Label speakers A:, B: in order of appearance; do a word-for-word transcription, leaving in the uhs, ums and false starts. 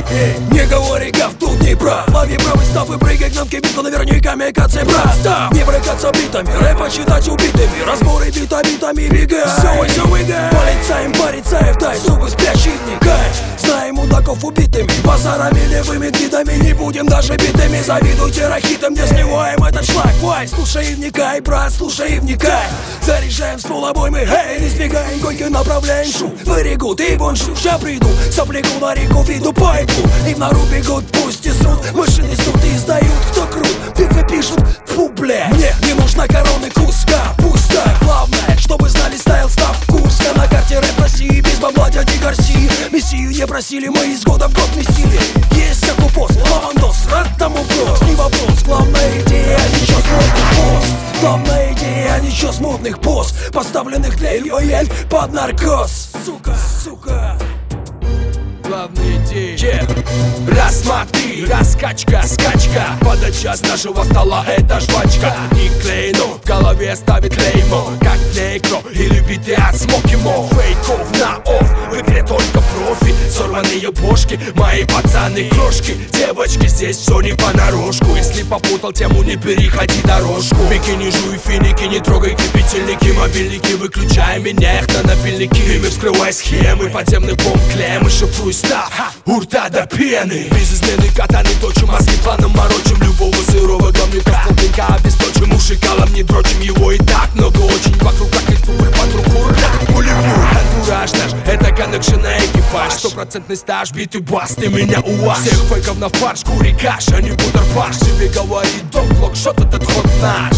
A: Эй, не говори гав, тут не прав. Лови правый став и прыгай к нам кибиту, наверняка камикадзе, брат. Став, не брыкаться битами, рэп почитать убитыми. Разборы бита битами, бегай. Все, все, бегай. Полицаем, порицаев, дай зубы спящих, вникай. Знаем мудаков убитыми, базарами, левыми гидами. Не будем даже битыми, завидуйте рахитам, не сливаем этот шлак. Вай, слушай и вникай, брат, слушай и вникай. Заряжаем ствол обоймы, эй, не сбегаем, гонки направляем шу. Вырегут и бонжу, ща приду, соплегу на реку, виду пайпу. И в нору бегут, пусть и срут, машины суд и издают, кто крут. Битвы пишут, фу, бля. Мне не нужна короны куска, пусть так. Главное, чтобы знали стайл, став Курска. На карте рэп России, без бабла дяди Гарсии. Мессию не просили, мы из года в год месили. Есть как упос, лавандос, рад тому вопрос. Не вопрос, главная идея, ничего смутных пост. Главная идея, ничего смутных пост, поставленных для ЛВЛ под наркоз. Сука, сука.
B: Главная идея, yeah. Раз, смотри, раскачка, скачка. Подача с нашего стола, это жвачка. Не клейно, в голове ставит клеймо. Как некро или биты от смокимо. Фейков на офф, в игре только профи. Сорванные бошки, мои пацаны крошки. Девочки, здесь все не понарошку. Если попутал тему, не переходи дорожку. Бикини, жуй, финики, не трогай кипятильники. Мобильники, выключай меня, их на напильники. Ими вскрывай схемы, подземный бомб, клеммы, шифруй став, урта до пены. Без измены катаны точим, мозги планом морочим. Любого сырого гомника, столбенька обесточим. Уши калом не дрочим, его и так много очень. Вокруг как и тупых подруг, ура, пулемет. Антураж наш, это коннекшн на экипаж. Стопроцентный стаж, битый бас, ты меня уаж. Всех фейков на фарш, кури каш, а не бутербаш. Тебе говорит дом, блокшот, этот ход наш.